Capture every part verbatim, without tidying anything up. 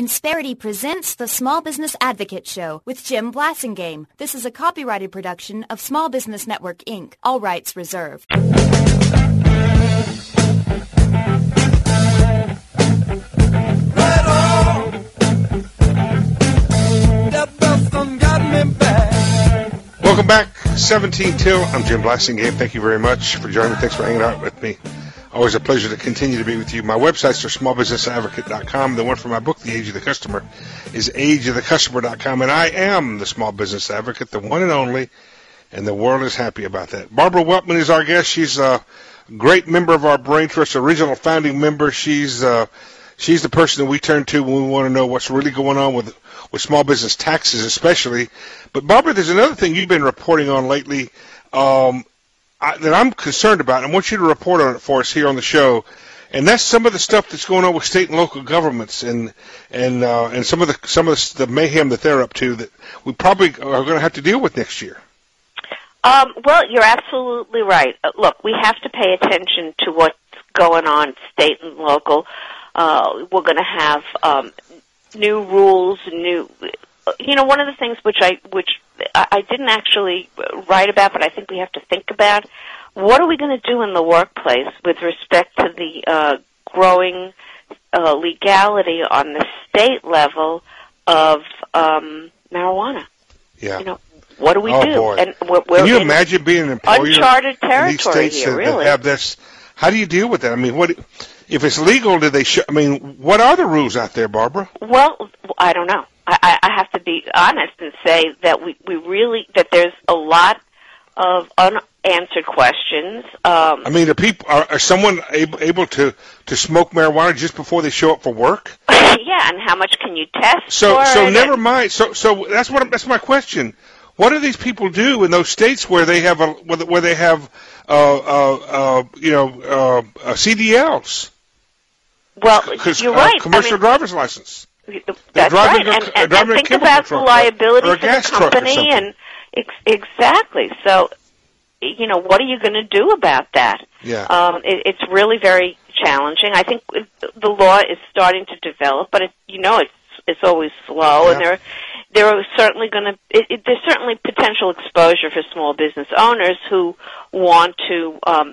Insperity presents the Small Business Advocate Show with Jim Blasingame. This is a copyrighted production of Small Business Network, Incorporated. All rights reserved. Welcome back, seventeen till. I'm Jim Blasingame. Thank you very much for joining me. Thanks for hanging out with me. Always a pleasure to continue to be with you. My websites are small business advocate dot com. The one for my book, The Age of the Customer, is age of the customer dot com. And I am the Small Business Advocate, the one and only, and the world is happy about that. Barbara Weltman is our guest. She's a great member of our Brain Trust, original founding member. She's uh, she's the person that we turn to when we want to know what's really going on with with small business taxes especially. But, Barbara, there's another thing you've been reporting on lately um, I, that I'm concerned about. I want you to report on it for us here on the show. And that's some of the stuff that's going on with state and local governments and and uh, and some of the some of the, the mayhem that they're up to that we probably are going to have to deal with next year. Um, well, you're absolutely right. Look, we have to pay attention to what's going on state and local. Uh, we're going to have um, new rules, new. You know, one of the things which I which I didn't actually write about, but I think we have to think about. What are we going to do in the workplace with respect to the uh, growing uh, legality on the state level of um, marijuana? Yeah. You know, what do we oh, do? Boy. And we're, we're Can you imagine being an employer uncharted territory in these states here, that, really. that have this? How do you deal with that? I mean, what if it's legal? Do they? Sh- I mean, what are the rules out there, Barbara? Well, I don't know. I, I have to be honest and say that we, we really that there's a lot of unanswered questions. Um, I mean, are people are, are someone able, able to, to smoke marijuana just before they show up for work? Yeah, and how much can you test so, for So it? never mind. So so that's what that's my question. What do these people do in those states where they have a where they have uh, uh, uh, you know uh, uh, C D Ls? Well, C- you're uh, right. Commercial I mean, driver's license. That's right. A, and, and, and think about about the liability for the company and ex- exactly. So, you know, what are you going to do about that? Yeah. Um, it, it's really very challenging. I think the law is starting to develop, but it, you know, it's it's always slow, yeah. and there there are certainly going to it, it, there's certainly potential exposure for small business owners who want to um,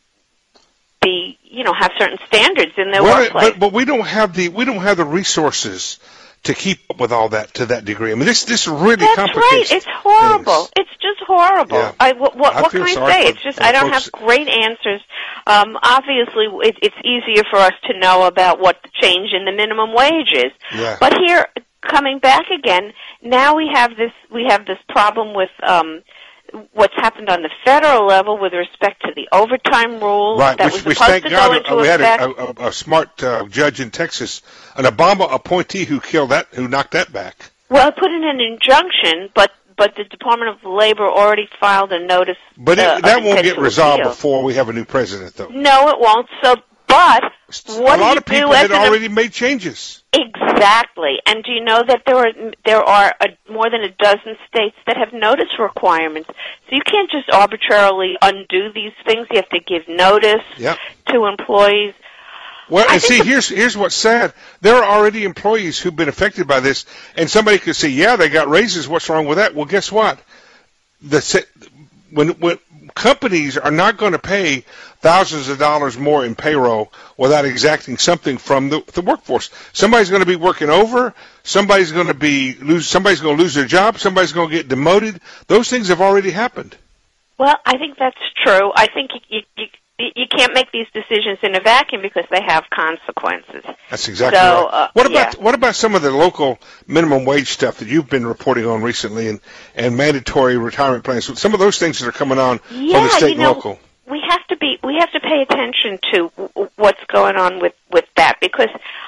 be, you know, have certain standards in their well, workplace. But, but we don't have the we don't have the resources to keep up with all that to that degree. I mean, this this really That's complicates right. It's horrible. things. It's just horrible. Yeah. I, what what, I what feel can I sorry say? for- It's just for I don't folks. have great answers. Um, obviously, it, it's easier for us to know about what the change in the minimum wage is. Yeah. But here, coming back again, now we have this we have this problem with um, what's happened on the federal level with respect to the overtime rule Right, that which, was which supposed thank to God go into uh, we had effect. a, a, a smart uh, judge in Texas, an Obama appointee who killed that, who knocked that back. Well, I put in an injunction, but but the Department of Labor already filed a notice. But it, uh, that of won't intent get to resolved appeal. before we have a new president, though. No, it won't. So, but what a do lot you of people do as had an already made changes. Exactly. And do you know that there are there are a, more than a dozen states that have notice requirements? So you can't just arbitrarily undo these things. You have to give notice Yep. to employees. Well, I and see, think the- here's here's what's sad. There are already employees who've been affected by this, and somebody could say, "Yeah, they got raises. What's wrong with that?" Well, guess what? The se- when when companies are not going to pay thousands of dollars more in payroll without exacting something from the, the workforce. Somebody's going to be working over. Somebody's going to be lose. Somebody's going to lose their job. Somebody's going to get demoted. Those things have already happened. Well, I think that's true. I think you, you, you, you can't make these decisions in a vacuum because they have consequences. That's exactly so, right. Uh, what about yeah. what about some of the local minimum wage stuff that you've been reporting on recently, and, and mandatory retirement plans? Some of those things that are coming on yeah, from the state you know, and local. We have to be. We have to pay attention to w- what's going on with, with that because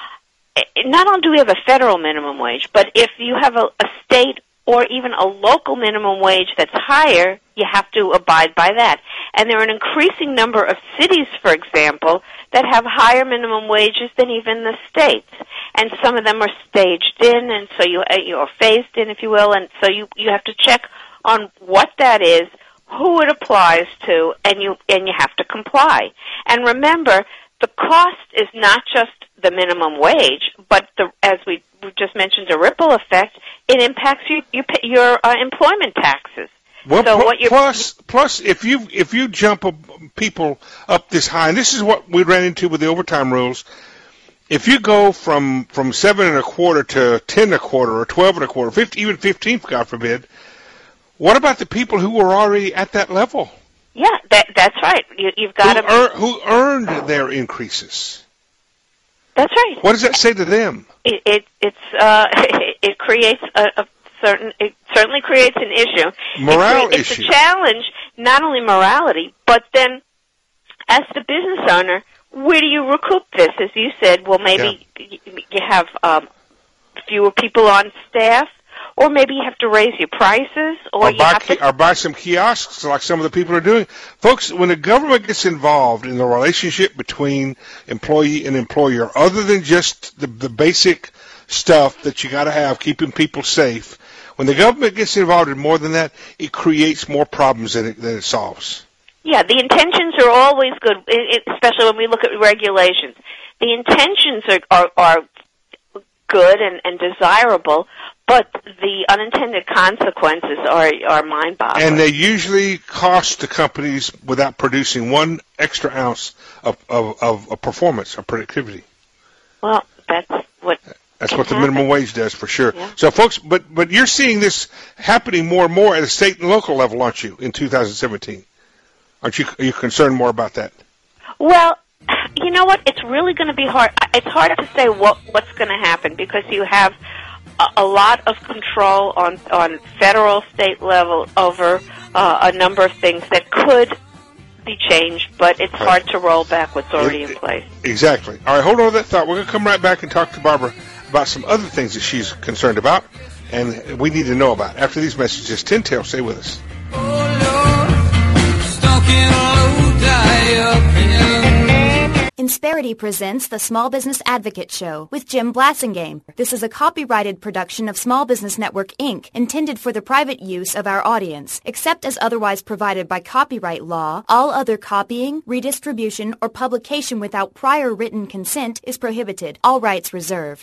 not only do we have a federal minimum wage, but if you have a, a state or even a local minimum wage that's higher, you have to abide by that. And there are an increasing number of cities, for example, that have higher minimum wages than even the states. And some of them are staged in, and so you you are phased in, if you will, and so you, you have to check on what that is, who it applies to, and you and you have to comply. And remember, the cost is not just the minimum wage, but the, as we just mentioned, a ripple effect. It impacts you, you your uh, employment taxes. Well, so pl- what plus, plus, if you if you jump up people up this high, and this is what we ran into with the overtime rules. If you go from from seven and a quarter to ten and a quarter, or twelve and a quarter, fifty, even fifteen, God forbid, what about the people who were already at that level? Yeah, that, that's right. You, you've got who, to earn, who earned their increases. That's right. What does that say to them? It it it's uh, it creates a, a certain. It certainly creates an issue. Morale it, it's issue. It's a challenge, not only morality, but then as the business owner, where do you recoup this? As you said, well, maybe yeah. you have um, fewer people on staff, or maybe you have to raise your prices, or, or you buy have to... or buy some kiosks like some of the people are doing. Folks, when the government gets involved in the relationship between employee and employer, other than just the, the basic stuff that you got to have, keeping people safe, when the government gets involved in more than that, it creates more problems than it, than it solves. Yeah, the intentions are always good, especially when we look at regulations. The intentions are are, are good and, and desirable, but the unintended consequences are are mind-boggling. And they usually cost the companies without producing one extra ounce of, of, of, of performance or productivity. Well, that's what That's what the happen. minimum wage does, for sure. Yeah. So, folks, but but you're seeing this happening more and more at a state and local level, aren't you, in two thousand seventeen? Aren't you, are you concerned more about that? Well, you know what? It's really going to be hard. It's hard to say what what's going to happen because you have a, a lot of control on on federal, state level over uh, a number of things that could be changed, but it's right. hard to roll back what's already it, in place. Exactly. All right, hold on to that thought. We're going to come right back and talk to Barbara about some other things that she's concerned about and we need to know about. After these messages, Tin Tail, stay with us. Insperity presents the Small Business Advocate Show with Jim Blasingame. This is a copyrighted production of Small Business Network, Incorporated, intended for the private use of our audience. Except as otherwise provided by copyright law, all other copying, redistribution, or publication without prior written consent is prohibited. All rights reserved.